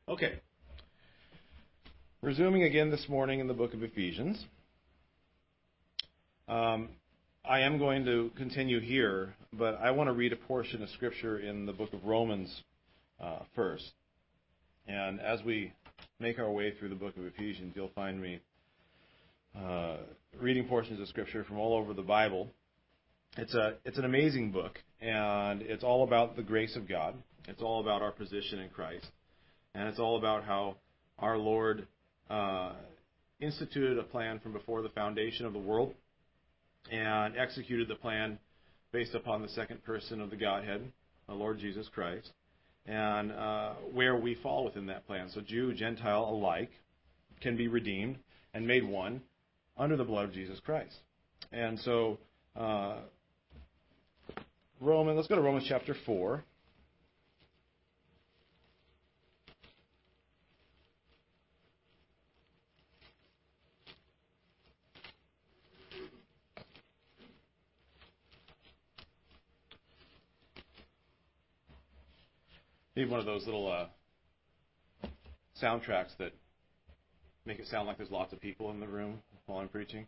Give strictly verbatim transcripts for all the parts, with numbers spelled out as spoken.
Okay. Resuming again this morning in the book of Ephesians. Um, I am going to continue here, but I want to read a portion of Scripture in the book of Romans uh, first. And as we make our way through the book of Ephesians, you'll find me uh, reading portions of Scripture from all over the Bible. It's a it's an amazing book, and it's all about the grace of God. It's all about our position in Christ, and it's all about how our Lord uh, instituted a plan from before the foundation of the world and executed the plan based upon the second person of the Godhead, the Lord Jesus Christ, and uh, where we fall within that plan. So Jew, Gentile alike can be redeemed and made one under the blood of Jesus Christ. And so uh, Roman, let's go to Romans chapter four. Need one of those little uh, soundtracks that make it sound like there's lots of people in the room while I'm preaching.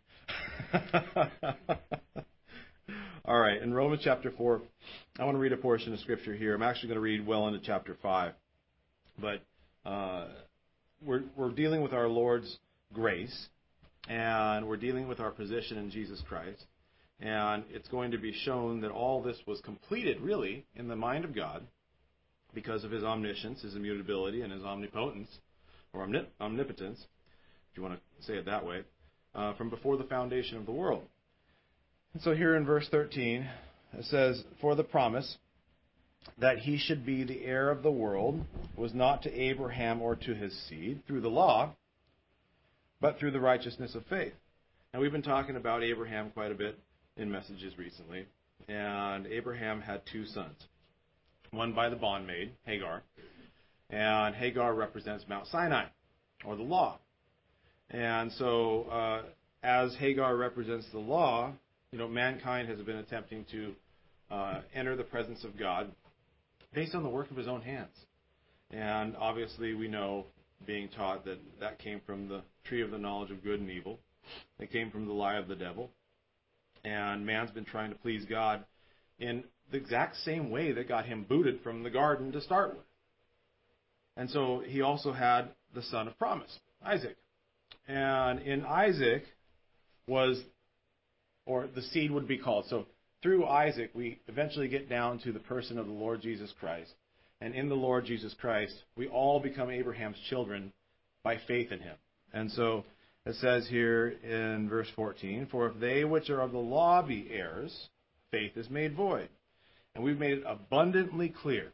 All right, in Romans chapter four, I want to read a portion of Scripture here. I'm actually going to read well into chapter five. But uh, we're, we're dealing with our Lord's grace, and we're dealing with our position in Jesus Christ. And it's going to be shown that all this was completed, really, in the mind of God, because of His omniscience, His immutability, and His omnipotence, or omnip- omnipotence, if you want to say it that way, uh, from before the foundation of the world. And so here in verse thirteen, it says, "For the promise that he should be the heir of the world was not to Abraham or to his seed through the law, but through the righteousness of faith." Now, we've been talking about Abraham quite a bit in messages recently, and Abraham had two sons. One by the bondmaid, Hagar, and Hagar represents Mount Sinai, or the law. And so, uh, as Hagar represents the law, you know, mankind has been attempting to uh, enter the presence of God based on the work of his own hands. And obviously, we know, being taught, that that came from the tree of the knowledge of good and evil. It came from the lie of the devil. And man's been trying to please God in the exact same way that got him booted from the garden to start with. And so he also had the son of promise, Isaac. And in Isaac was, or the seed would be called. So through Isaac, we eventually get down to the person of the Lord Jesus Christ. And in the Lord Jesus Christ, we all become Abraham's children by faith in Him. And so it says here in verse fourteen, "For if they which are of the law be heirs, faith is made void." And we've made it abundantly clear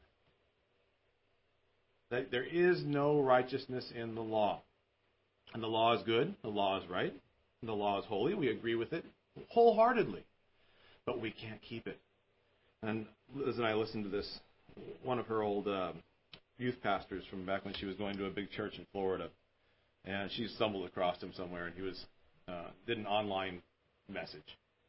that there is no righteousness in the law. And the law is good, the law is right, the law is holy. We agree with it wholeheartedly. But we can't keep it. And Liz and I listened to this, one of her old uh, youth pastors from back when she was going to a big church in Florida. And she stumbled across him somewhere, and he was uh, did an online message.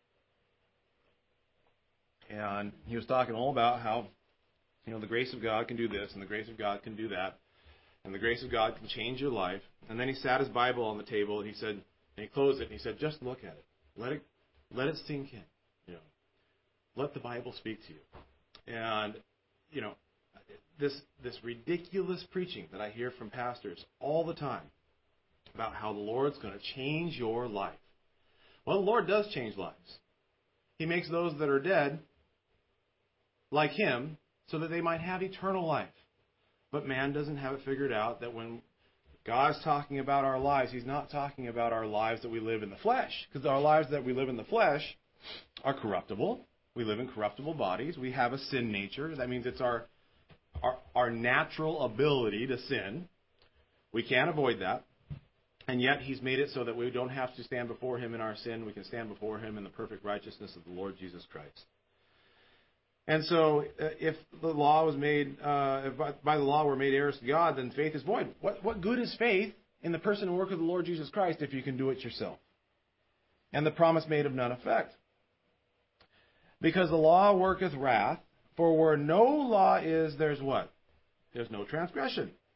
And he was talking all about how, you know, the grace of God can do this, and the grace of God can do that, and the grace of God can change your life. And then he sat his Bible on the table, and he said, and he closed it, and he said, "Just look at it. Let it, let it sink in. You know, let the Bible speak to you." And, you know, this this ridiculous preaching that I hear from pastors all the time about how the Lord's going to change your life. Well, the Lord does change lives. He makes those that are dead like Him so that they might have eternal life. But man doesn't have it figured out that when God's talking about our lives, He's not talking about our lives that we live in the flesh. Because our lives that we live in the flesh are corruptible. We live in corruptible bodies. We have a sin nature. That means it's our, our, our natural ability to sin. We can't avoid that. And yet He's made it so that we don't have to stand before Him in our sin. We can stand before Him in the perfect righteousness of the Lord Jesus Christ. And so, uh, if the law was made, uh, if by, by the law we're made heirs to God, then faith is void. What, what good is faith in the person and work of the Lord Jesus Christ if you can do it yourself? And the promise made of none effect. Because the law worketh wrath, for where no law is, there's what? There's no transgression.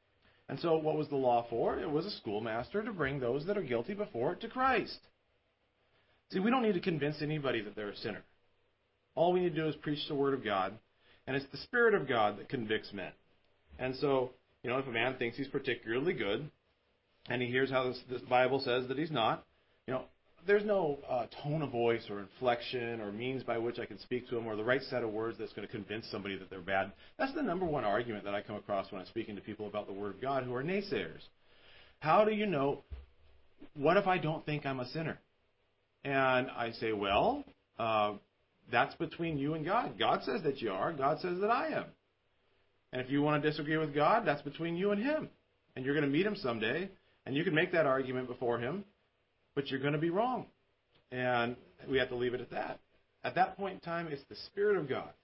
And so what was the law for? It was a schoolmaster to bring those that are guilty before it to Christ. See, we don't need to convince anybody that they're a sinner. All we need to do is preach the Word of God, and it's the Spirit of God that convicts men. And so, you know, if a man thinks he's particularly good, and he hears how this, this Bible says that he's not, you know, there's no uh, tone of voice or inflection or means by which I can speak to him or the right set of words that's going to convince somebody that they're bad. That's the number one argument that I come across when I'm speaking to people about the Word of God who are naysayers. How do you know, what if I don't think I'm a sinner? And I say, well, uh, that's between you and God. God says that you are. God says that I am. And if you want to disagree with God, that's between you and Him. And you're going to meet Him someday, and you can make that argument before Him, but you're going to be wrong. And we have to leave it at that. At that point in time, it's the Spirit of God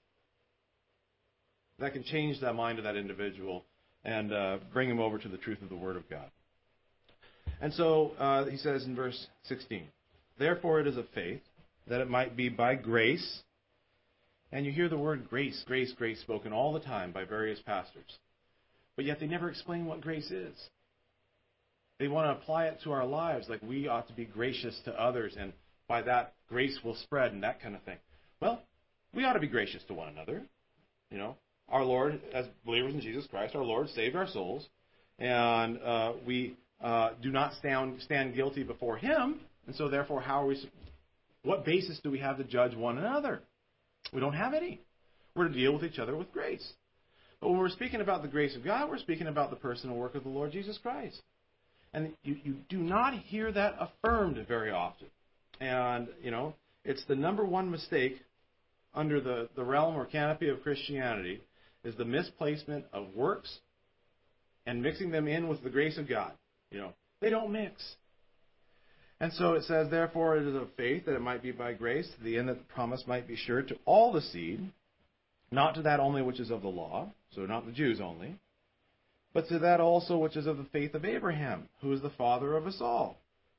that can change the mind of that individual and uh, bring him over to the truth of the Word of God. And so uh, he says in verse sixteen, therefore it is of faith, that it might be by grace. And you hear the word grace, grace, grace spoken all the time by various pastors. But yet they never explain what grace is. They want to apply it to our lives, like we ought to be gracious to others, and by that, grace will spread and that kind of thing. Well, we ought to be gracious to one another. You know, our Lord, as believers in Jesus Christ, our Lord saved our souls, and uh, we uh, do not stand, stand guilty before Him, and so therefore, how are we? What basis do we have to judge one another? We don't have any. We're to deal with each other with grace. But when we're speaking about the grace of God, we're speaking about the personal work of the Lord Jesus Christ. And you, you do not hear that affirmed very often. And, you know, it's the number one mistake under the, the realm or canopy of Christianity is the misplacement of works and mixing them in with the grace of God. You know, they don't mix. And so it says, therefore it is of faith that it might be by grace, to the end that the promise might be sure to all the seed, not to that only which is of the law, so not the Jews only, but to that also which is of the faith of Abraham, who is the father of us all.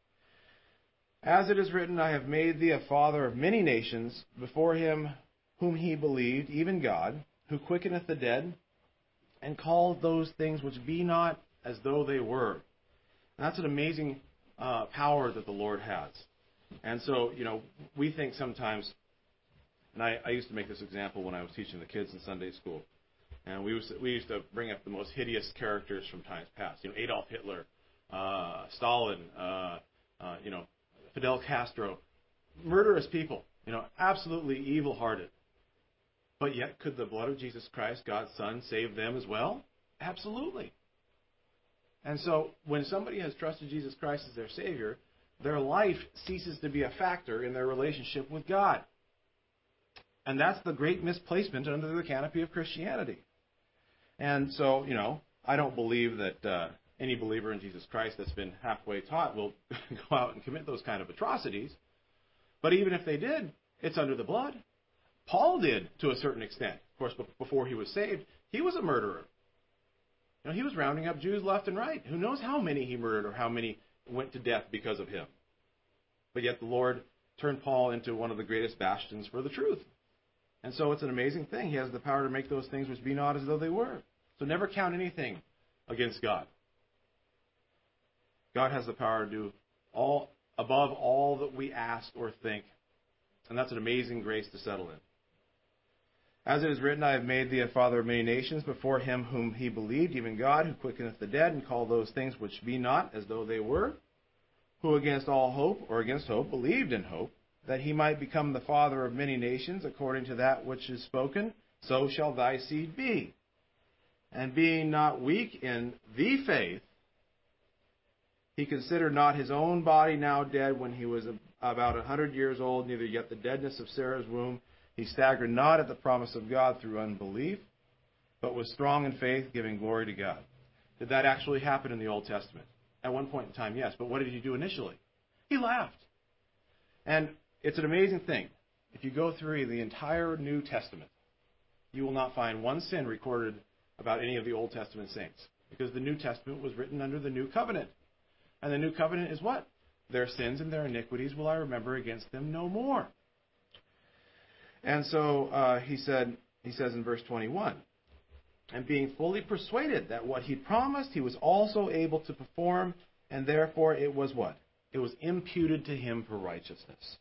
As it is written, I have made thee a father of many nations before him whom he believed, even God, who quickeneth the dead, and calleth those things which be not as though they were. And that's an amazing uh, power that the Lord has. And so, you know, we think sometimes, and I, I used to make this example when I was teaching the kids in Sunday school. And we, was, we used to bring up the most hideous characters from times past. You know, Adolf Hitler, uh, Stalin, uh, uh, you know, Fidel Castro. Murderous people, you know, absolutely evil-hearted. But yet, could the blood of Jesus Christ, God's Son, save them as well? Absolutely. And so, when somebody has trusted Jesus Christ as their Savior, their life ceases to be a factor in their relationship with God. And that's the great misplacement under the canopy of Christianity. And so, you know, I don't believe that uh, any believer in Jesus Christ that's been halfway taught will go out and commit those kind of atrocities. But even if they did, it's under the blood. Paul did to a certain extent. Of course, before he was saved, he was a murderer. You know, he was rounding up Jews left and right. Who knows how many he murdered or how many went to death because of him. But yet the Lord turned Paul into one of the greatest bastions for the truth. And so it's an amazing thing. He has the power to make those things which be not as though they were. So never count anything against God. God has the power to do all above all that we ask or think. And that's an amazing grace to settle in. As it is written, I have made thee a father of many nations before him whom he believed, even God, who quickeneth the dead, and called those things which be not as though they were, who against all hope, or against hope, believed in hope, that he might become the father of many nations, according to that which is spoken, so shall thy seed be. And being not weak in the faith, he considered not his own body now dead when he was about a hundred years old, neither yet the deadness of Sarah's womb. He staggered not at the promise of God through unbelief, but was strong in faith, giving glory to God. Did that actually happen in the Old Testament? At one point in time, yes. But what did he do initially? He laughed. And it's an amazing thing. If you go through the entire New Testament, you will not find one sin recorded about any of the Old Testament saints. Because the New Testament was written under the New Covenant. And the New Covenant is what? Their sins and their iniquities will I remember against them no more. And so uh, he said, he says in verse twenty-one, and being fully persuaded that what he promised he was also able to perform, and therefore it was what? It was imputed to him for righteousness.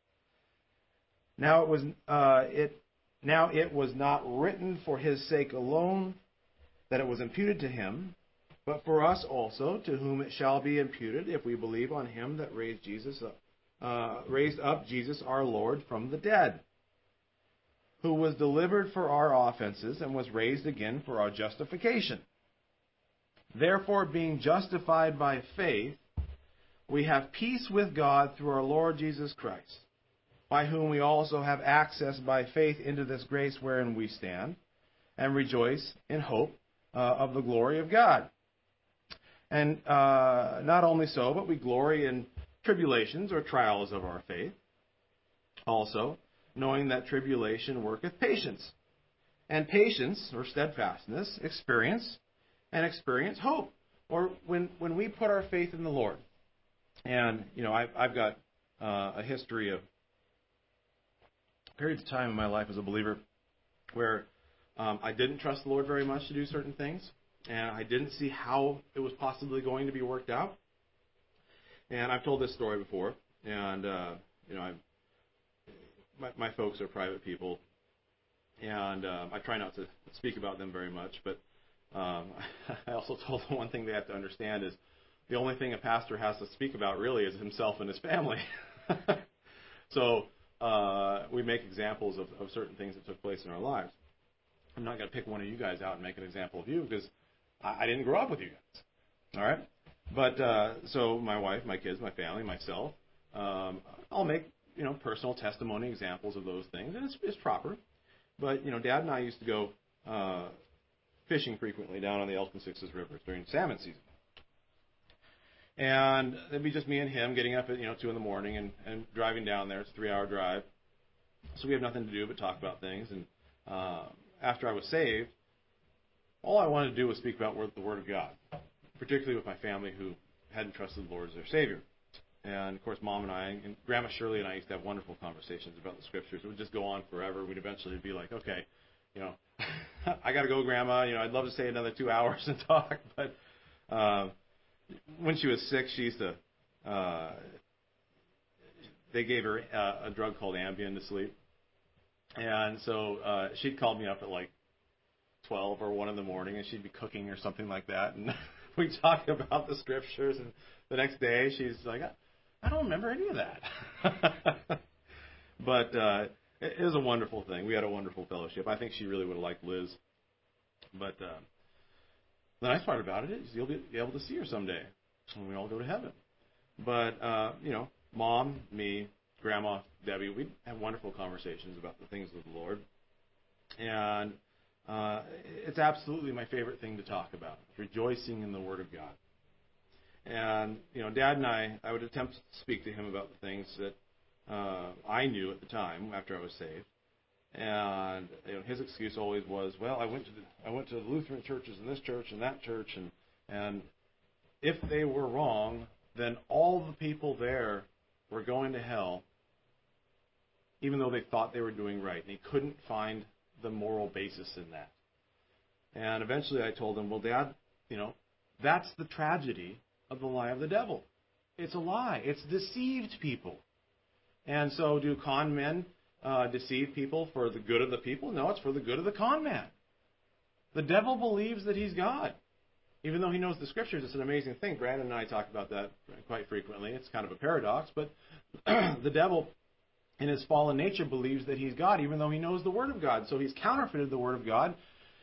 Now it was uh, it now it was not written for his sake alone that it was imputed to him, but for us also, to whom it shall be imputed if we believe on him that raised Jesus up, uh, raised up Jesus our Lord from the dead, who was delivered for our offenses and was raised again for our justification. Therefore, being justified by faith, we have peace with God through our Lord Jesus Christ, by whom we also have access by faith into this grace wherein we stand, and rejoice in hope uh, of the glory of God. And uh, not only so, but we glory in tribulations or trials of our faith, also, knowing that tribulation worketh patience, and patience, or steadfastness, experience, and experience hope. Or when, when we put our faith in the Lord, and, you know, I've, I've got uh, a history of periods of time in my life as a believer where um, I didn't trust the Lord very much to do certain things, and I didn't see how it was possibly going to be worked out. And I've told this story before, and, uh, you know, I, my, my folks are private people, and uh, I try not to speak about them very much, but um, I also told them one thing they have to understand is the only thing a pastor has to speak about really is himself and his family. So uh, we make examples of, of certain things that took place in our lives. I'm not going to pick one of you guys out and make an example of you because I, I didn't grow up with you guys. All right? But uh, so my wife, my kids, my family, myself, um, I'll make, you know, personal testimony examples of those things, and it's, it's proper. But, you know, Dad and I used to go uh, fishing frequently down on the Elk and Sixes rivers during salmon season. And it'd be just me and him getting up at, you know, two in the morning and, and driving down there. It's a three-hour drive. So we have nothing to do but talk about things. And uh, after I was saved, all I wanted to do was speak about the Word of God, particularly with my family who hadn't trusted the Lord as their Savior. And, of course, Mom and I, and Grandma Shirley and I used to have wonderful conversations about the Scriptures. It would just go on forever. We'd eventually be like, okay, you know, I got to go, Grandma. You know, I'd love to stay another two hours and talk. But uh, when she was sick, she used to, uh, they gave her uh, a drug called Ambien to sleep. And so uh, she'd call me up at like twelve or one in the morning, and she'd be cooking or something like that. And we'd talk about the Scriptures. And the next day, she's like, I don't remember any of that. But uh, it, it was a wonderful thing. We had a wonderful fellowship. I think she really would have liked Liz. But uh, the nice part about it is you'll be able to see her someday when we all go to heaven. But, uh, you know, Mom, me, Grandma, Debbie, we'd have wonderful conversations about the things of the Lord. And uh, it's absolutely my favorite thing to talk about, rejoicing in the Word of God. And, you know, Dad and I, I would attempt to speak to him about the things that uh, I knew at the time after I was saved. And, you know, his excuse always was, well, I went to the, I went to the Lutheran churches and this church and that church, and and if they were wrong, then all the people there were going to hell, even though they thought they were doing right. And he couldn't find the moral basis in that. And eventually I told him, well, Dad, you know, that's the tragedy of the lie of the devil. It's a lie. It's deceived people. And so do con men uh, deceive people for the good of the people? No, it's for the good of the con man. The devil believes that he's God, even though he knows the Scriptures. It's an amazing thing. Brandon and I talk about that quite frequently. It's kind of a paradox, but the devil in his fallen nature believes that he's God, even though he knows the Word of God. So he's counterfeited the Word of God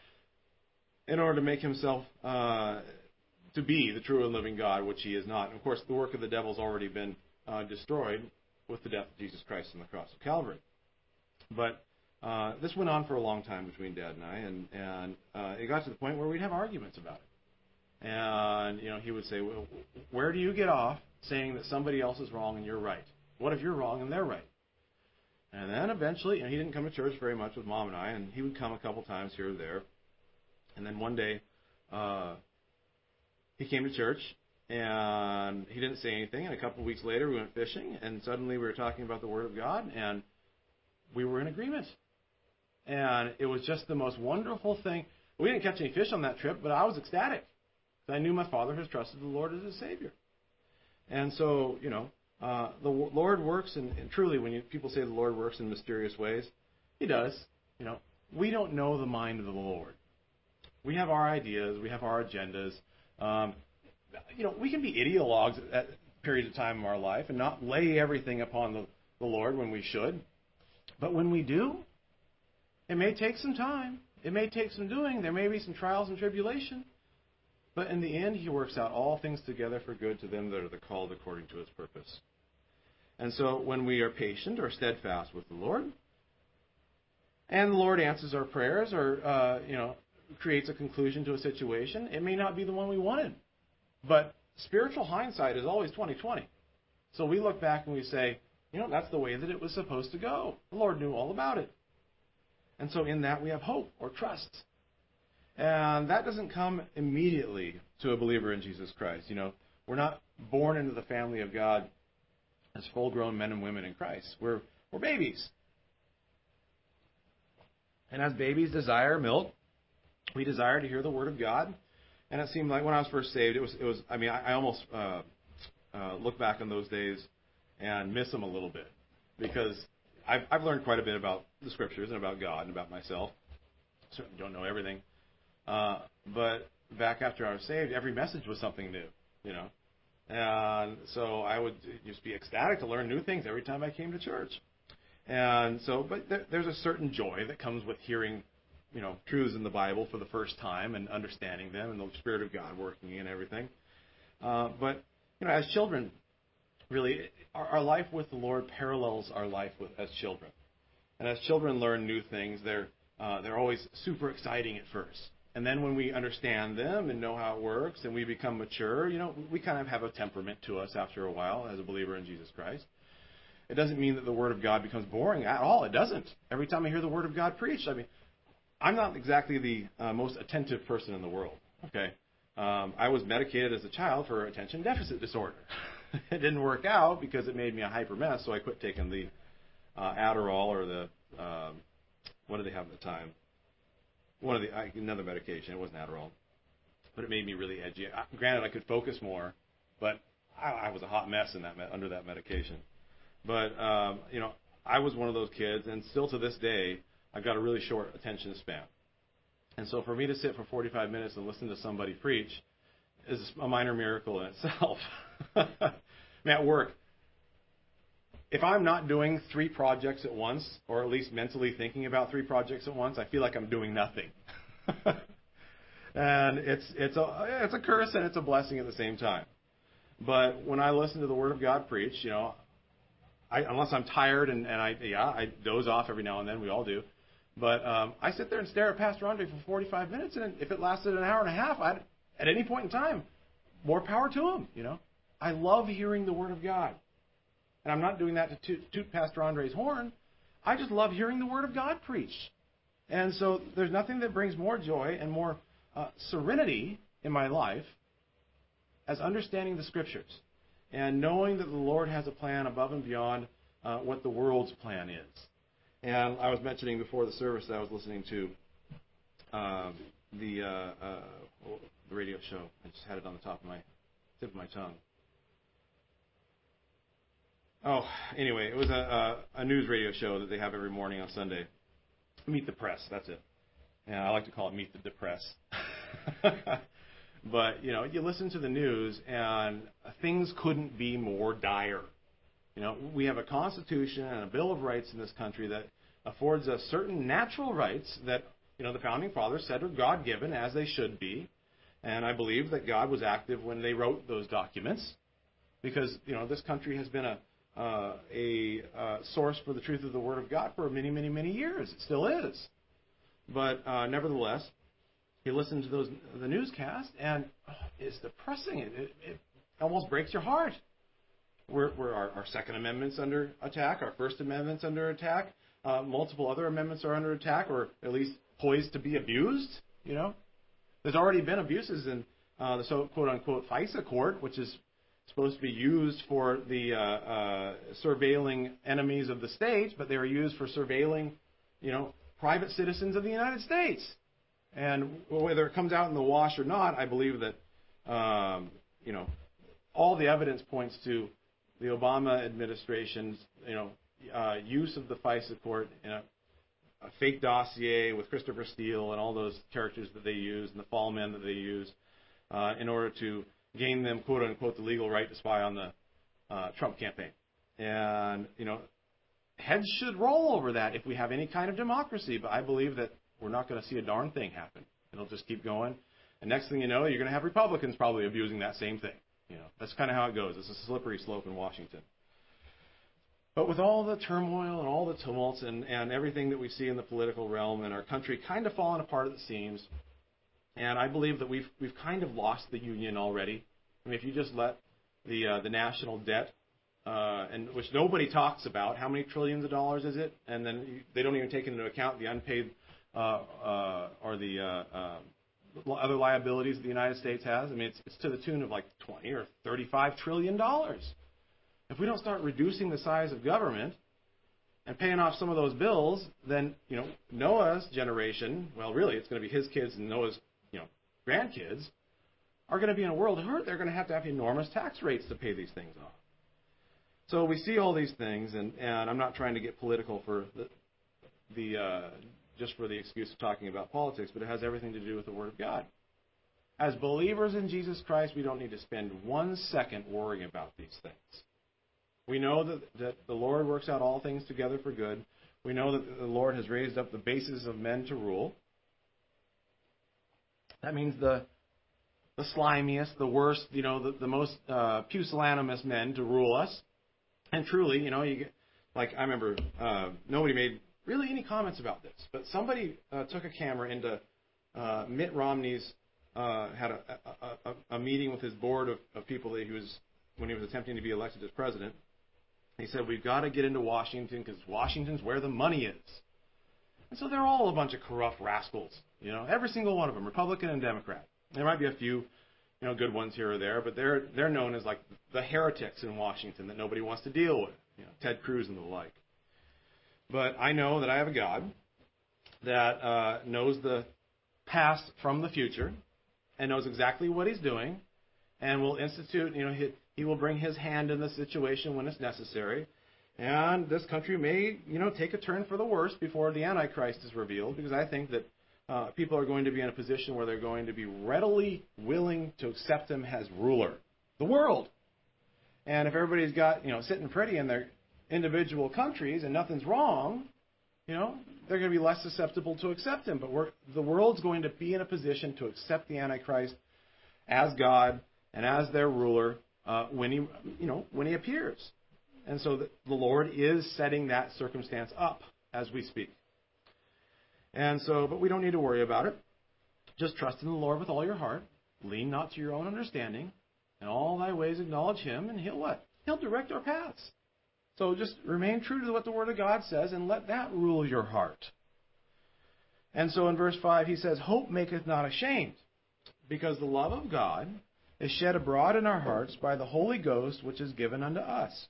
in order to make himself uh, to be the true and living God, which he is not. And of course, the work of the devil has already been uh, destroyed with the death of Jesus Christ on the cross of Calvary. But uh, this went on for a long time between Dad and I, and, and uh, it got to the point where we'd have arguments about it. And, you know, he would say, well, where do you get off saying that somebody else is wrong and you're right? What if you're wrong and they're right? And then eventually, you know, he didn't come to church very much with Mom and I, and he would come a couple times here or there. And then one day, uh, he came to church, and he didn't say anything. And a couple of weeks later, we went fishing, and suddenly we were talking about the Word of God, and we were in agreement. And it was just the most wonderful thing. We didn't catch any fish on that trip, but I was ecstatic. I knew my father has trusted the Lord as his Savior. And so, you know, uh, the Lord works, and, and truly, when you, people say the Lord works in mysterious ways, He does. You know, we don't know the mind of the Lord. We have our ideas, we have our agendas. Um, you know, we can be ideologues at, at periods of time in our life and not lay everything upon the, the Lord when we should. But when we do, it may take some time. It may take some doing. There may be some trials and tribulation. But in the end, He works out all things together for good to them that are the called according to His purpose. And so when we are patient or steadfast with the Lord, and the Lord answers our prayers or, uh, you know, creates a conclusion to a situation, it may not be the one we wanted. But spiritual hindsight is always twenty twenty. So we look back and we say, you know, that's the way that it was supposed to go. The Lord knew all about it. And so in that we have hope or trust. And that doesn't come immediately to a believer in Jesus Christ. You know, we're not born into the family of God as full-grown men and women in Christ. We're we're babies. And as babies desire milk, we desire to hear the Word of God. And it seemed like when I was first saved, it was it was. I mean, I, I almost uh, uh, look back on those days and miss them a little bit because I've I've learned quite a bit about the Scriptures and about God and about myself. Certainly don't know everything. Uh, but back after I was saved, every message was something new, you know. And so I would just be ecstatic to learn new things every time I came to church. And so, but there, there's a certain joy that comes with hearing, you know, truths in the Bible for the first time and understanding them and the Spirit of God working in everything. Uh, but, you know, as children, really, our, our life with the Lord parallels our life with as children. And as children learn new things, they're uh, they're always super exciting at first. And then when we understand them and know how it works and we become mature, you know, we kind of have a temperament to us after a while as a believer in Jesus Christ. It doesn't mean that the Word of God becomes boring at all. It doesn't. Every time I hear the Word of God preached, I mean, I'm not exactly the uh, most attentive person in the world, okay? Um, I was medicated as a child for attention deficit disorder. It didn't work out because it made me a hyper mess, so I quit taking the uh, Adderall or the, um, what did they have at the time? One of the another medication. It wasn't Adderall, but it made me really edgy. I, granted, I could focus more, but I, I was a hot mess in that under that medication. But um, you know, I was one of those kids, and still to this day, I've got a really short attention span. And so, for me to sit for forty-five minutes and listen to somebody preach is a minor miracle in itself. I mean, at work, if I'm not doing three projects at once, or at least mentally thinking about three projects at once, I feel like I'm doing nothing. And it's it's a it's a curse and it's a blessing at the same time. But when I listen to the Word of God preached, you know, I, unless I'm tired and, and I yeah I doze off every now and then, we all do. But um, I sit there and stare at Pastor Andre for forty-five minutes, and if it lasted an hour and a half, I'd, at any point in time, more power to him. You know, I love hearing the Word of God. And I'm not doing that to toot, toot Pastor Andre's horn. I just love hearing the Word of God preached. And so there's nothing that brings more joy and more uh, serenity in my life as understanding the Scriptures and knowing that the Lord has a plan above and beyond uh, what the world's plan is. And I was mentioning before the service that I was listening to uh, the, uh, uh, the radio show. I just had it on the top of my tip of my tongue. Oh, anyway, it was a, a, a news radio show that they have every morning on Sunday. Meet the Press, that's it. And I like to call it Meet the Depress. But, you know, you listen to the news and things couldn't be more dire. You know, we have a Constitution and a Bill of Rights in this country that affords us certain natural rights that, you know, the Founding Fathers said are God-given, as they should be. And I believe that God was active when they wrote those documents because, you know, this country has been a Uh, a uh, source for the truth of the Word of God for many, many, many years. It still is. But uh, nevertheless, you listen to those the newscast, and oh, it's depressing. It, it, it almost breaks your heart. We're, we're our, our Second Amendment's under attack. Our First Amendment's under attack. Uh, multiple other amendments are under attack, or at least poised to be abused. You know, there's already been abuses in uh, the so quote unquote FISA court, which is supposed to be used for the uh, uh, surveilling enemies of the state, but they were used for surveilling, you know, private citizens of the United States. And whether it comes out in the wash or not, I believe that, um, you know, all the evidence points to the Obama administration's, you know, uh, use of the FISA court in a, a fake dossier with Christopher Steele and all those characters that they use and the fall men that they use uh, in order to gain them, quote unquote, the legal right to spy on the uh, Trump campaign. And, you know, heads should roll over that if we have any kind of democracy, but I believe that we're not going to see a darn thing happen. It'll just keep going. And next thing you know, you're going to have Republicans probably abusing that same thing. You know, that's kind of how it goes. It's a slippery slope in Washington. But with all the turmoil and all the tumults and, and everything that we see in the political realm and our country kind of falling apart at the seams, and I believe that we've we've kind of lost the union already. I mean, if you just let the uh, the national debt, uh, and which nobody talks about, how many trillions of dollars is it? And then you, they don't even take into account the unpaid uh, uh, or the uh, uh, other liabilities that the United States has. I mean, it's, it's to the tune of like twenty or thirty-five trillion dollars. If we don't start reducing the size of government and paying off some of those bills, then, you know, Noah's generation, well, really, it's going to be his kids and Noah's, you know, grandkids, are going to be in a world hurt. They're going to have to have enormous tax rates to pay these things off. So we see all these things, and, and I'm not trying to get political for the, the uh, just for the excuse of talking about politics, but it has everything to do with the Word of God. As believers in Jesus Christ, we don't need to spend one second worrying about these things. We know that, that the Lord works out all things together for good. We know that the Lord has raised up the bases of men to rule. That means the the slimiest, the worst, you know, the, the most uh, pusillanimous men to rule us. And truly, you know, you get, like I remember uh, nobody made really any comments about this, but somebody uh, took a camera into uh, Mitt Romney's, uh, had a, a, a, a meeting with his board of, of people that he was, when he was attempting to be elected as president. He said, we've got to get into Washington because Washington's where the money is. And so they're all a bunch of corrupt rascals, you know, every single one of them, Republican and Democrat. There might be a few, you know, good ones here or there, but they're they're known as like the heretics in Washington that nobody wants to deal with, you know, Ted Cruz and the like. But I know that I have a God that uh, knows the past from the future and knows exactly what he's doing and will institute, you know, he, he will bring his hand in the situation when it's necessary. And this country may, you know, take a turn for the worse before the Antichrist is revealed, because I think that uh, people are going to be in a position where they're going to be readily willing to accept him as ruler. The world. And if everybody's got, you know, sitting pretty in their individual countries and nothing's wrong, you know, they're going to be less susceptible to accept him. But we're, the world's going to be in a position to accept the Antichrist as God and as their ruler uh, when he, you know, when he appears. And so the, the Lord is setting that circumstance up as we speak. And so, but we don't need to worry about it. Just trust in the Lord with all your heart. Lean not to your own understanding. In all thy ways acknowledge him, and he'll what? He'll direct our paths. So just remain true to what the Word of God says, and let that rule your heart. And so in verse five, he says, hope maketh not ashamed, because the love of God is shed abroad in our hearts by the Holy Ghost, which is given unto us.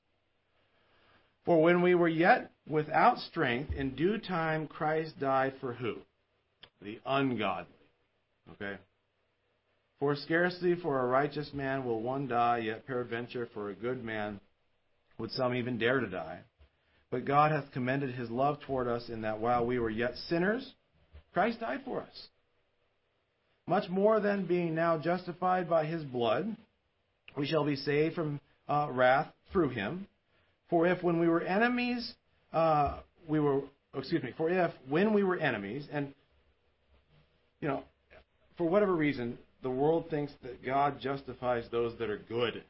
For when we were yet without strength, in due time Christ died for who? The ungodly. Okay? For scarcely for a righteous man will one die, yet peradventure for a good man would some even dare to die. But God hath commended his love toward us, in that while we were yet sinners, Christ died for us. Much more than, being now justified by his blood, we shall be saved from uh, wrath through him. For if when we were enemies, uh, we were, excuse me, for if when we were enemies, and, you know, for whatever reason, the world thinks that God justifies those that are good.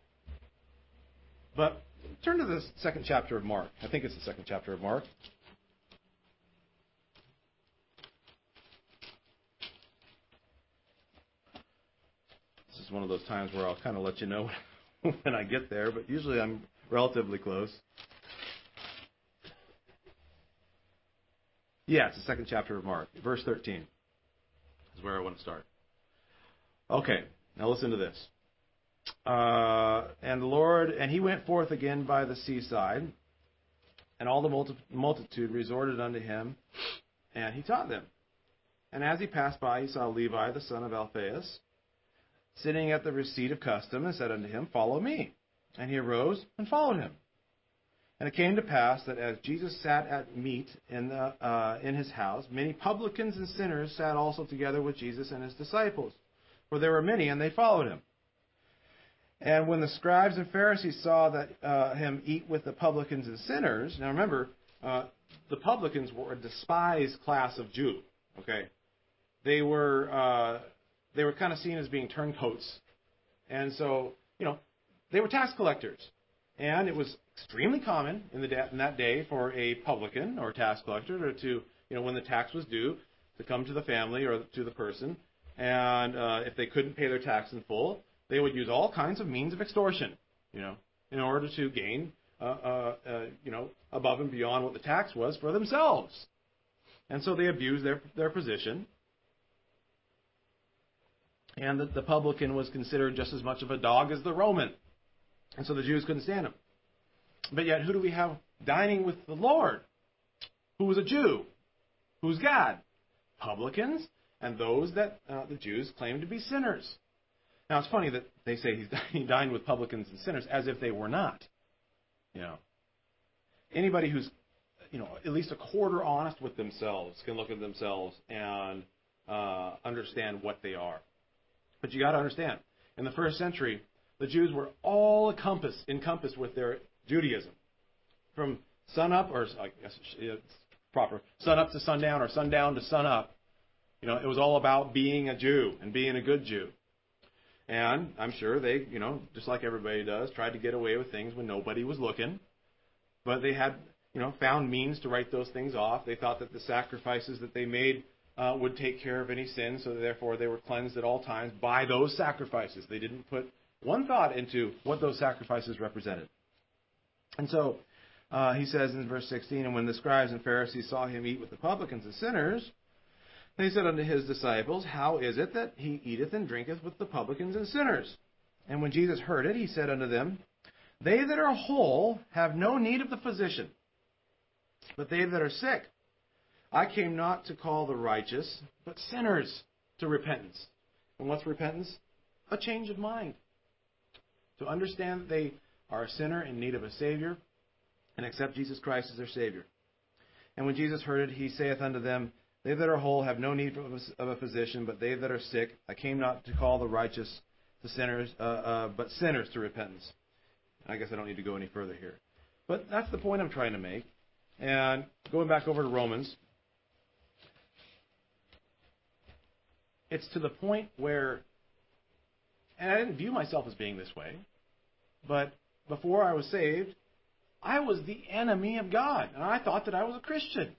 But turn to the second chapter of Mark. I think it's the second chapter of Mark. This is one of those times where I'll kind of let you know when I get there, but usually I'm relatively close. Yeah, it's the second chapter of Mark. Verse thirteen is where I want to start. Okay, now listen to this. Uh, and the Lord, and he went forth again by the seaside, and all the multi- multitude resorted unto him, and he taught them. And as he passed by, he saw Levi, the son of Alphaeus, sitting at the receipt of custom, and said unto him, Follow me. And he arose and followed him. And it came to pass that as Jesus sat at meat in, the, uh, in his house, many publicans and sinners sat also together with Jesus and his disciples. For there were many, and they followed him. And when the scribes and Pharisees saw that uh, him eat with the publicans and sinners, now remember, uh, the publicans were a despised class of Jew. Okay, they were uh, they were kind of seen as being turncoats, and so you know they were tax collectors, and it was extremely common in the da- in that day for a publican or tax collector to you know when the tax was due to come to the family or to the person, and uh, if they couldn't pay their tax in full, they would use all kinds of means of extortion, you know, in order to gain, uh, uh, uh, you know, above and beyond what the tax was for themselves. And so they abused their their position. And the, the publican was considered just as much of a dog as the Roman. And so the Jews couldn't stand him. But yet, who do we have dining with the Lord? Who was a Jew? Who's God? Publicans and those that uh, the Jews claimed to be sinners. Now, it's funny that they say he's, he dined with publicans and sinners as if they were not. You know, anybody who's, you know, at least a quarter honest with themselves can look at themselves and uh, understand what they are. But you got to understand, in the first century, the Jews were all encompassed, encompassed with their Judaism. From sunup, or I guess it's proper, sunup to sundown, or sundown to sunup. You know, it was all about being a Jew and being a good Jew. And I'm sure they, you know, just like everybody does, tried to get away with things when nobody was looking. But they had, you know, found means to write those things off. They thought that the sacrifices that they made uh, would take care of any sin, so therefore they were cleansed at all times by those sacrifices. They didn't put one thought into what those sacrifices represented. And so uh, he says in verse sixteen, And when the scribes and Pharisees saw him eat with the publicans and sinners, they said unto his disciples, How is it that he eateth and drinketh with the publicans and sinners? And when Jesus heard it, he said unto them, They that are whole have no need of the physician, but they that are sick. I came not to call the righteous, but sinners to repentance. And what's repentance? A change of mind. To understand that they are a sinner in need of a Savior, and accept Jesus Christ as their Savior. And when Jesus heard it, he saith unto them, They that are whole have no need of a physician, but they that are sick. I came not to call the righteous to sinners, uh, uh, but sinners to repentance. I guess I don't need to go any further here. But that's the point I'm trying to make. And going back over to Romans, it's to the point where, and I didn't view myself as being this way, but before I was saved, I was the enemy of God, and I thought that I was a Christian.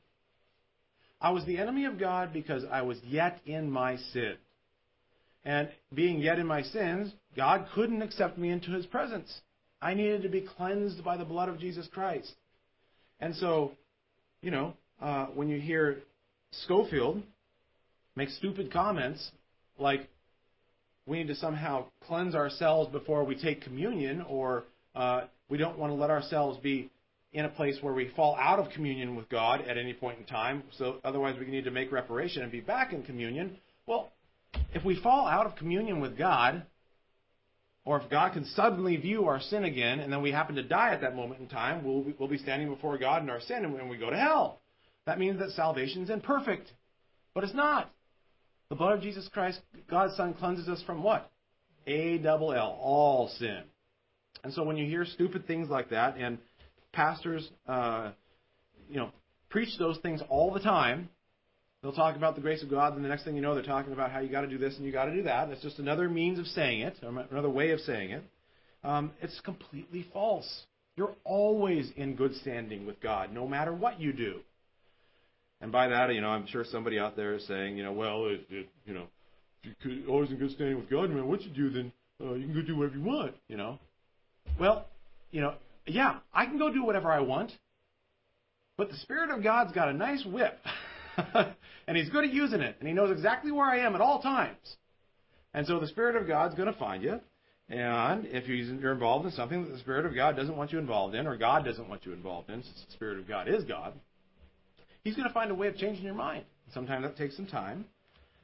I was the enemy of God because I was yet in my sin. And being yet in my sins, God couldn't accept me into his presence. I needed to be cleansed by the blood of Jesus Christ. And so, you know, uh, when you hear Schofield make stupid comments like we need to somehow cleanse ourselves before we take communion, or uh, we don't want to let ourselves be in a place where we fall out of communion with God at any point in time, so otherwise we need to make reparation and be back in communion. Well, if we fall out of communion with God, or if God can suddenly view our sin again, and then we happen to die at that moment in time, we'll be, we'll be standing before God in our sin, and we go to hell. That means that salvation is imperfect. But it's not. The blood of Jesus Christ, God's Son, cleanses us from what? A double L, all sin. And so when you hear stupid things like that, and pastors, uh, you know, preach those things all the time, they'll talk about the grace of God, and the next thing you know, they're talking about how you got to do this and you got to do that. That's just another means of saying it, another way of saying it. Um, it's completely false. You're always in good standing with God, no matter what you do. And by that, you know, I'm sure somebody out there is saying, you know, well, it, it, you know, if you're always in good standing with God, no matter what you do, then uh, you can go do whatever you want, you know. Well, you know, yeah, I can go do whatever I want, but the Spirit of God's got a nice whip, and He's good at using it, and He knows exactly where I am at all times. And so the Spirit of God's going to find you, and if you're involved in something that the Spirit of God doesn't want you involved in, or God doesn't want you involved in, since the Spirit of God is God, He's going to find a way of changing your mind. Sometimes that takes some time,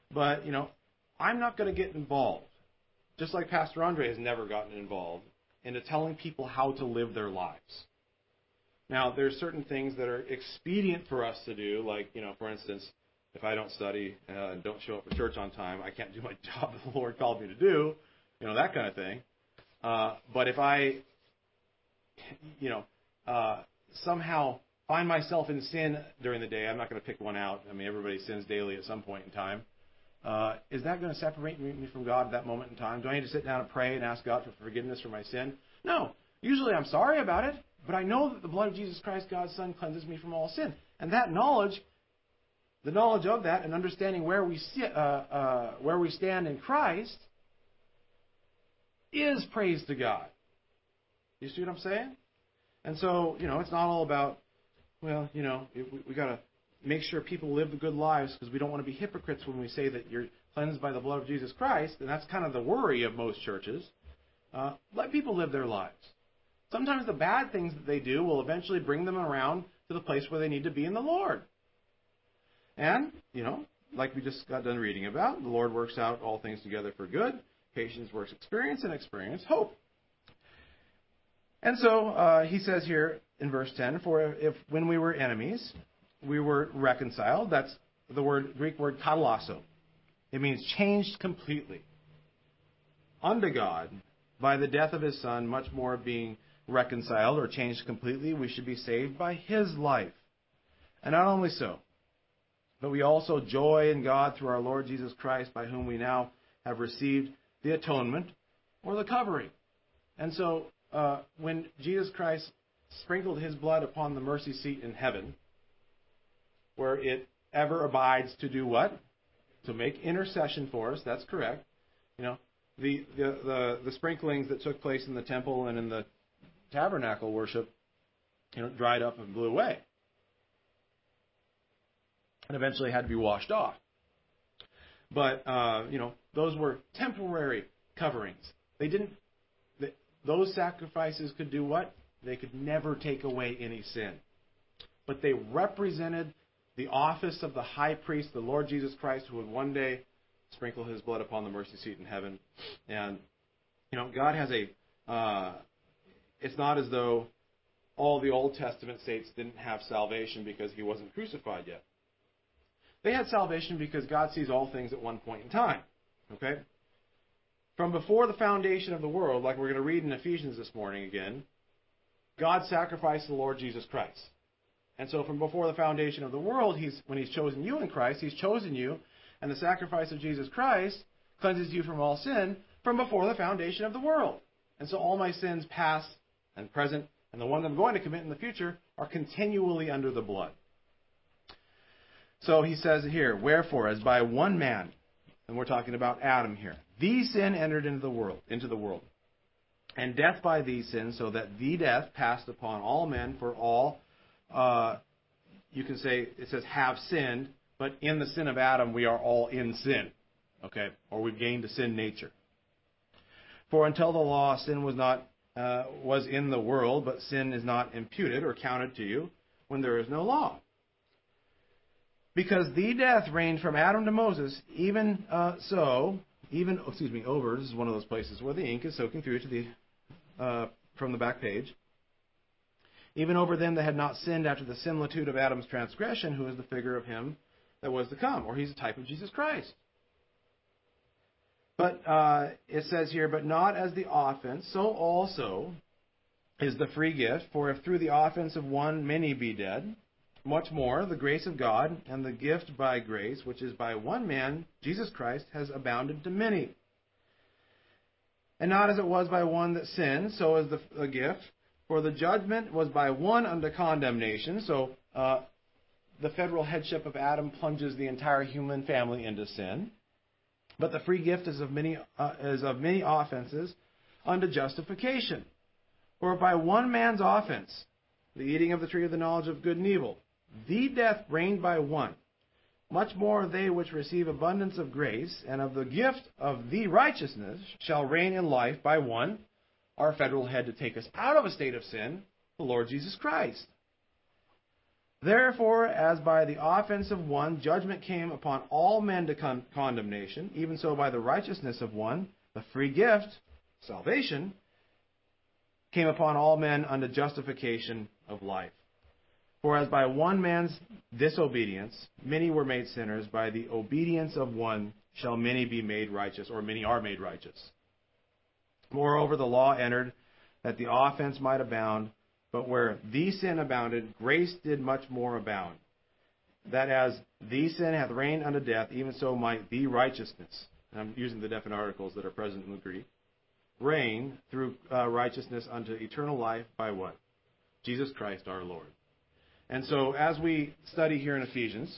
But, you know, I'm not going to get involved, just like Pastor Andre has never gotten involved, into telling people how to live their lives. Now, there's certain things that are expedient for us to do, like, you know, for instance, if I don't study uh, and don't show up for church on time, I can't do my job that the Lord called me to do, you know, that kind of thing. Uh, but if I, you know, uh, somehow find myself in sin during the day, I'm not going to pick one out. I mean, everybody sins daily at some point in time. Uh, is that going to separate me from God at that moment in time? Do I need to sit down and pray and ask God for forgiveness for my sin? No. Usually I'm sorry about it, but I know that the blood of Jesus Christ, God's Son, cleanses me from all sin. And that knowledge, the knowledge of that and understanding where we sit, uh, uh, where we stand in Christ is praise to God. You see what I'm saying? And so, you know, it's not all about, well, you know, we, we got to make sure people live the good lives because we don't want to be hypocrites when we say that you're cleansed by the blood of Jesus Christ. And that's kind of the worry of most churches. Uh, let people live their lives. Sometimes the bad things that they do will eventually bring them around to the place where they need to be in the Lord. And, you know, like we just got done reading about, the Lord works out all things together for good. Patience works experience, and experience hope. And so uh, he says here in verse ten, for if when we were enemies, we were reconciled. That's the word Greek word katalasso. It means changed completely unto God by the death of his Son, much more being reconciled or changed completely, we should be saved by his life. And not only so, but we also joy in God through our Lord Jesus Christ, by whom we now have received the atonement or the covering. And so uh, when Jesus Christ sprinkled his blood upon the mercy seat in heaven, where it ever abides to do what? To make intercession for us. That's correct. You know, the, the, the, the sprinklings that took place in the temple and in the tabernacle worship, you know, dried up and blew away. And eventually had to be washed off. But, uh, you know, those were temporary coverings. They didn't, they, those sacrifices could do what? They could never take away any sin. But they represented the office of the high priest, the Lord Jesus Christ, who would one day sprinkle his blood upon the mercy seat in heaven. And, you know, God has a, uh, it's not as though all the Old Testament saints didn't have salvation because he wasn't crucified yet. They had salvation because God sees all things at one point in time. Okay? From before the foundation of the world, like we're going to read in Ephesians this morning again, God sacrificed the Lord Jesus Christ. And so from before the foundation of the world, he's, when he's chosen you in Christ, he's chosen you, and the sacrifice of Jesus Christ cleanses you from all sin from before the foundation of the world. And so all my sins, past and present, and the ones I'm going to commit in the future, are continually under the blood. So he says here, wherefore, as by one man, and we're talking about Adam here, the sin entered into the world, into the world, and death by the sin, so that the death passed upon all men, for all, uh, you can say, it says have sinned, but in the sin of Adam, we are all in sin, okay, or we've gained a sin nature. For until the law, sin was not uh, was in the world, but sin is not imputed or counted to you when there is no law. Because the death reigned from Adam to Moses, even uh, so, even, excuse me, over, this is one of those places where the ink is soaking through to the, uh, from the back page. Even over them that had not sinned after the similitude of Adam's transgression, who is the figure of him that was to come, or he's a type of Jesus Christ. But uh, it says here, but not as the offense, so also is the free gift. For if through the offense of one many be dead, much more the grace of God and the gift by grace, which is by one man, Jesus Christ, has abounded to many. And not as it was by one that sinned, so is the, the gift. For the judgment was by one unto condemnation. So uh, the federal headship of Adam plunges the entire human family into sin. But the free gift is of many uh, is of many offenses unto justification. For by one man's offense, the eating of the tree of the knowledge of good and evil, the death reigned by one. Much more they which receive abundance of grace and of the gift of the righteousness shall reign in life by one, our federal head to take us out of a state of sin, the Lord Jesus Christ. Therefore, as by the offense of one, judgment came upon all men to con- condemnation, even so by the righteousness of one, the free gift, salvation, came upon all men unto justification of life. For as by one man's disobedience many were made sinners, by the obedience of one shall many be made righteous, or many are made righteous. Moreover, the law entered that the offense might abound, but where the sin abounded, grace did much more abound. That as the sin hath reigned unto death, even so might the righteousness, and I'm using the definite articles that are present in the Greek, reign through uh, righteousness unto eternal life by what? Jesus Christ our Lord. And so as we study here in Ephesians,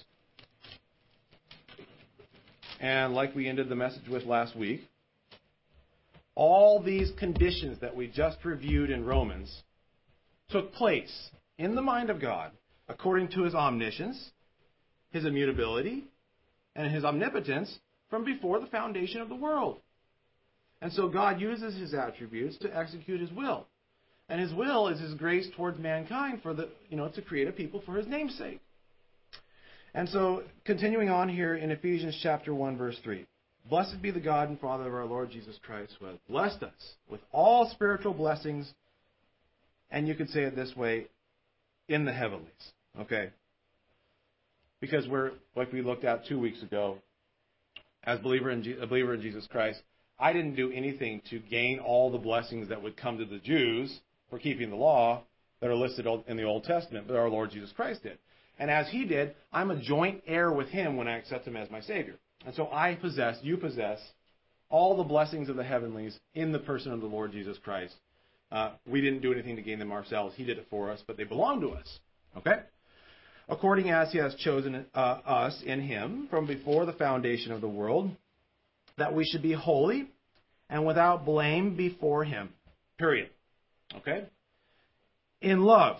and like we ended the message with last week, all these conditions that we just reviewed in Romans took place in the mind of God according to His omniscience, His immutability, and His omnipotence from before the foundation of the world. And so God uses His attributes to execute His will. And His will is His grace towards mankind for the, you know, to create a people for His name's sake. And so, continuing on here in Ephesians chapter one, verse three. Blessed be the God and Father of our Lord Jesus Christ, who has blessed us with all spiritual blessings, and you could say it this way, in the heavenlies. Okay? Because we're, like we looked at two weeks ago, as believer in, a believer in Jesus Christ, I didn't do anything to gain all the blessings that would come to the Jews for keeping the law that are listed in the Old Testament, but our Lord Jesus Christ did. And as He did, I'm a joint heir with Him when I accept Him as my Savior. And so I possess, you possess, all the blessings of the heavenlies in the person of the Lord Jesus Christ. Uh, we didn't do anything to gain them ourselves. He did it for us, but they belong to us. Okay? According as He has chosen uh, us in Him from before the foundation of the world, that we should be holy and without blame before Him. Period. Okay? In love.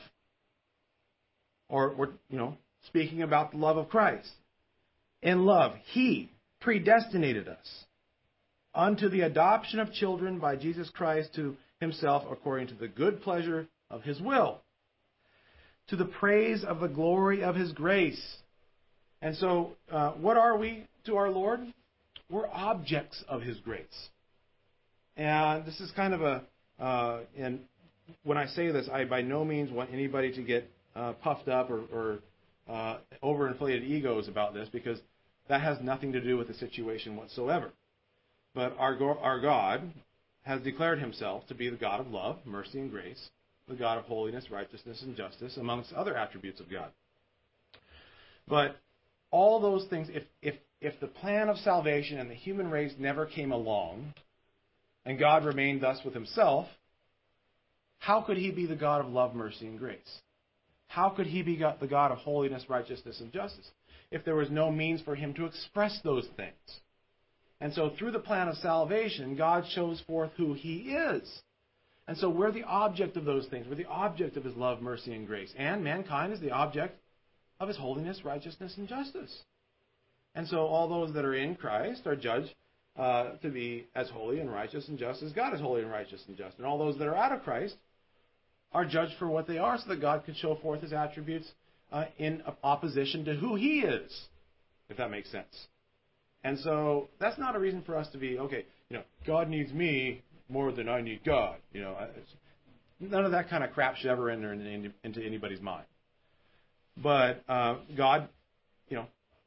Or we're, you know, speaking about the love of Christ. In love, He predestinated us unto the adoption of children by Jesus Christ to Himself according to the good pleasure of His will, to the praise of the glory of His grace. And so, uh, what are we to our Lord? We're objects of His grace. And this is kind of a, uh, and when I say this, I by no means want anybody to get uh, puffed up or, or uh, overinflated egos about this, because that has nothing to do with the situation whatsoever. But our, our God has declared Himself to be the God of love, mercy, and grace, the God of holiness, righteousness, and justice, amongst other attributes of God. But all those things, if, if, if the plan of salvation and the human race never came along, and God remained thus with Himself, how could He be the God of love, mercy, and grace? How could He be the God of holiness, righteousness, and justice if there was no means for Him to express those things? And so through the plan of salvation, God shows forth who He is. And so we're the object of those things. We're the object of His love, mercy, and grace. And mankind is the object of His holiness, righteousness, and justice. And so all those that are in Christ are judged uh, to be as holy and righteous and just as God is holy and righteous and just. And all those that are out of Christ are judged for what they are, so that God can show forth His attributes uh, in opposition to who He is, if that makes sense. And so that's not a reason for us to be, okay, you know, God needs me more than I need God. You know, it's, none of that kind of crap should ever enter into, into anybody's mind. But uh, God, you know,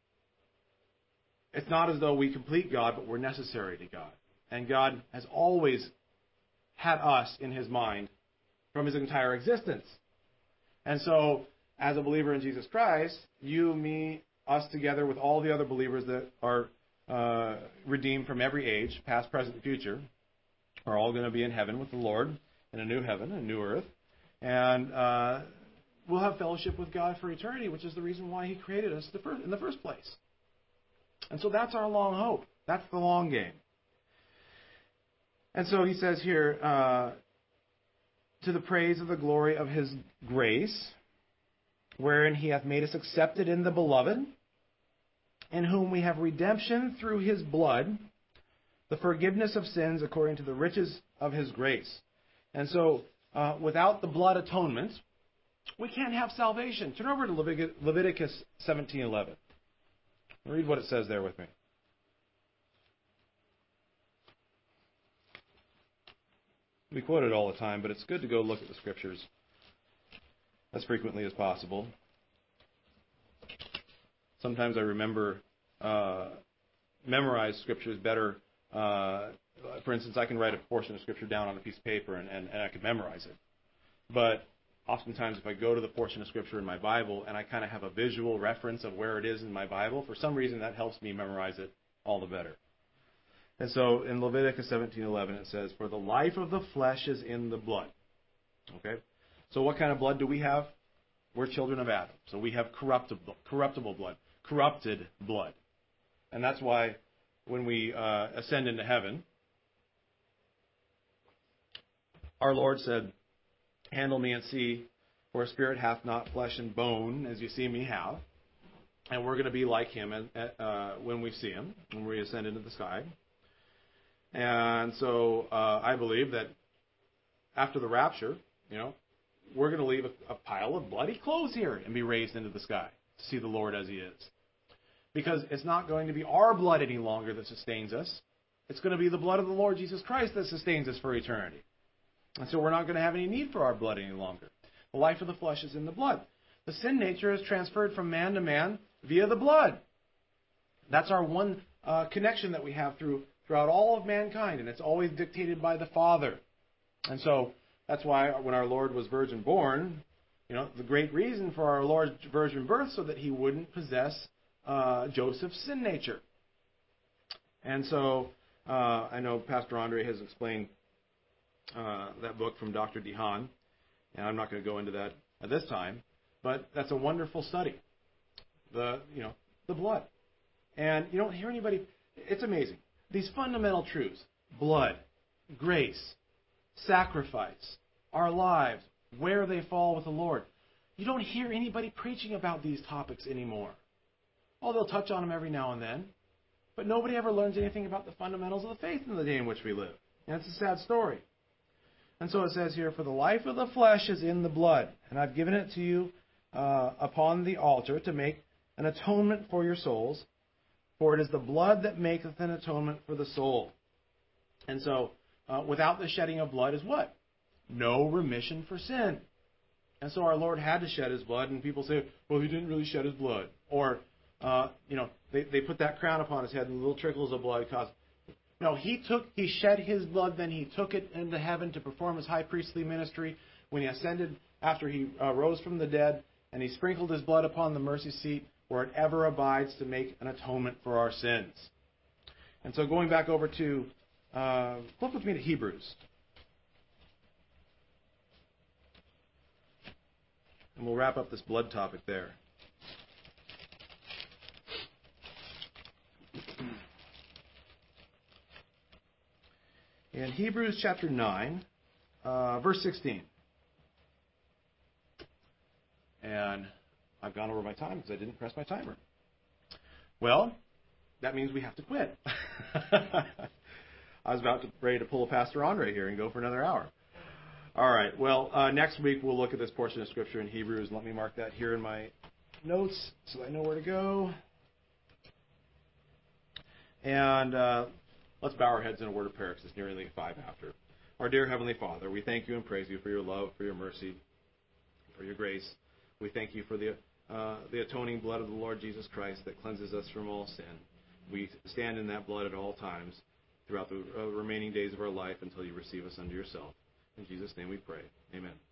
it's not as though we complete God, but we're necessary to God. And God has always had us in His mind from His entire existence. And so, as a believer in Jesus Christ, you, me, us together with all the other believers that are uh, redeemed from every age, past, present, and future, are all going to be in heaven with the Lord in a new heaven, a new earth. And uh, we'll have fellowship with God for eternity, which is the reason why He created us in the first place. And so that's our long hope. That's the long game. And so He says here, uh, to the praise of the glory of His grace, wherein He hath made us accepted in the Beloved, in whom we have redemption through His blood, the forgiveness of sins according to the riches of His grace. And so, uh, without the blood atonement, we can't have salvation. Turn over to Leviticus seventeen eleven. Read what it says there with me. We quote it all the time, but it's good to go look at the Scriptures as frequently as possible. Sometimes I remember, uh, memorize Scriptures better. Uh, for instance, I can write a portion of Scripture down on a piece of paper and, and, and I can memorize it. But oftentimes if I go to the portion of Scripture in my Bible and I kind of have a visual reference of where it is in my Bible, for some reason that helps me memorize it all the better. And so in Leviticus seventeen eleven it says, "For the life of the flesh is in the blood." Okay? So what kind of blood do we have? We're children of Adam. So we have corruptible, corruptible blood, corrupted blood. And that's why when we uh, ascend into heaven, our Lord said, "Handle me and see, for a spirit hath not flesh and bone, as you see me have." And we're going to be like him uh, when we see him, when we ascend into the sky. And so uh, I believe that after the rapture, you know, we're going to leave a, a pile of bloody clothes here and be raised into the sky to see the Lord as he is. Because it's not going to be our blood any longer that sustains us. It's going to be the blood of the Lord Jesus Christ that sustains us for eternity. And so we're not going to have any need for our blood any longer. The life of the flesh is in the blood. The sin nature is transferred from man to man via the blood. That's our one uh, connection that we have through throughout all of mankind, and it's always dictated by the Father. And so that's why when our Lord was virgin born, you know, the great reason for our Lord's virgin birth so that he wouldn't possess uh, Joseph's sin nature. And so uh, I know Pastor Andre has explained uh, that book from Doctor DeHaan, and I'm not going to go into that at this time, but that's a wonderful study. The, you know, the blood. And you don't hear anybody, it's amazing. These fundamental truths, blood, grace, sacrifice, our lives, where they fall with the Lord. You don't hear anybody preaching about these topics anymore. Oh, they'll touch on them every now and then. But nobody ever learns anything about the fundamentals of the faith in the day in which we live. And it's a sad story. And so it says here, "For the life of the flesh is in the blood, and I've given it to you uh, upon the altar to make an atonement for your souls. For it is the blood that maketh an atonement for the soul." And so, uh, without the shedding of blood is what? No remission for sin. And so our Lord had to shed his blood, and people say, well, he didn't really shed his blood. Or, uh, you know, they, they put that crown upon his head and little trickles of blood caused. No, he took, he shed his blood, then he took it into heaven to perform his high priestly ministry when he ascended after he uh, rose from the dead, and he sprinkled his blood upon the mercy seat, where it ever abides to make an atonement for our sins. And so going back over to, uh, flip with me to Hebrews. And we'll wrap up this blood topic there. In Hebrews chapter nine, uh, verse sixteen. And I've gone over my time because I didn't press my timer. Well, that means we have to quit. I was about to ready to pull a Pastor Andre here and go for another hour. All right. Well, uh, next week we'll look at this portion of Scripture in Hebrews. Let me mark that here in my notes so I know where to go. And uh, let's bow our heads in a word of prayer because it's nearly five after. Our dear Heavenly Father, we thank you and praise you for your love, for your mercy, for your grace. We thank you for the uh, the atoning blood of the Lord Jesus Christ that cleanses us from all sin. We stand in that blood at all times throughout the uh, remaining days of our life until you receive us unto yourself. In Jesus' name we pray. Amen.